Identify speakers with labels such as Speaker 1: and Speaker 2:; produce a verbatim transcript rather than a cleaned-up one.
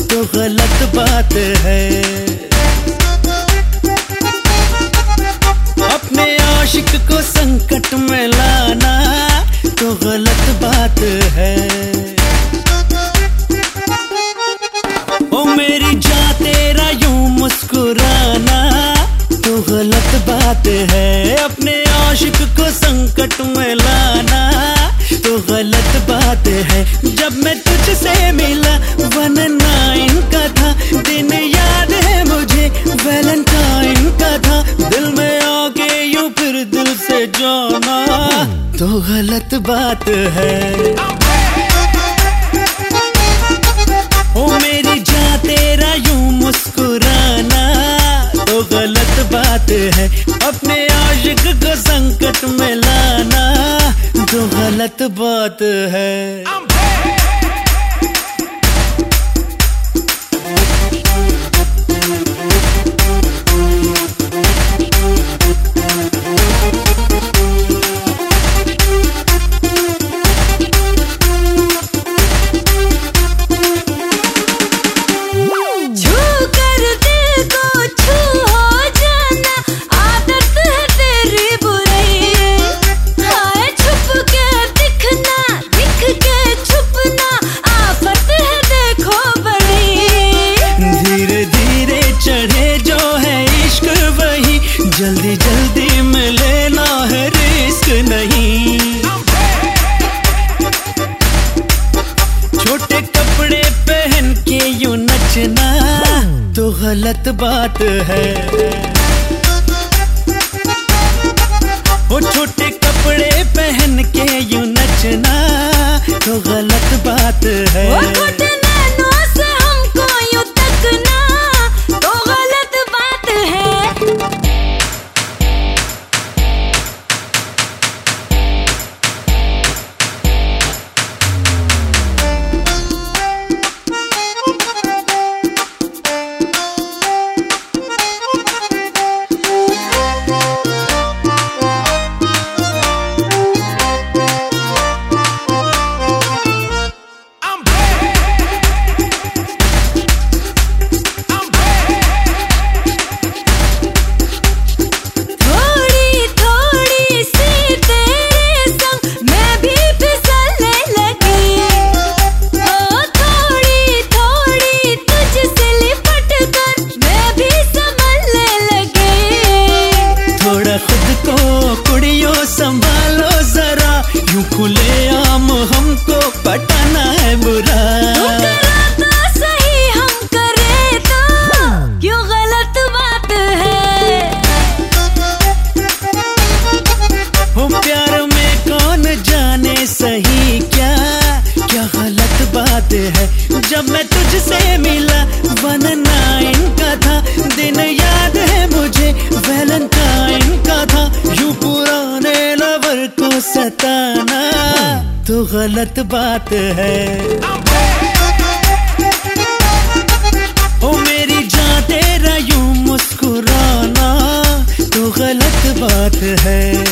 Speaker 1: तो गलत बात है। अपने आशिक को संकट में लाना तो गलत बात है। ओ मेरी जान तेरा यूं मुस्कुराना तो गलत बात है। अपने आशिक को संकट में लाना तो गलत बात है। जब मैं तुझसे मिला वन नाइन का था, दिन याद है मुझे वैलेंटाइन का था। दिल में आके यूं फिर दिल से जाना तो गलत बात है। ओ मेरी जान तेरा यूं मुस्कुराना तो गलत बात है। अपने आशिक को संकट में लाना तो गलत बात है। जल्दी जल्दी में लेना है, रिस्क नहीं। छोटे कपड़े पहन के यूं नचना तो गलत बात है। ओ छोटे कपड़े पहन के यूं नचना तो गलत बात है। संभालो जरा, यूं खुले आम हमको पटाना है बुरा।
Speaker 2: तो सही हम करे तो क्यों गलत बात है।
Speaker 1: हो प्यार में कौन जाने सही क्या क्या गलत बात है। जब मैं तुझसे मिला वन नाइन का था, दिन याद है मुझे वैलेंटाइन का था। यूं पुराने लवर को सताना तो गलत बात है। ओ मेरी जान तेरा यूं मुस्कुराना तो गलत बात है।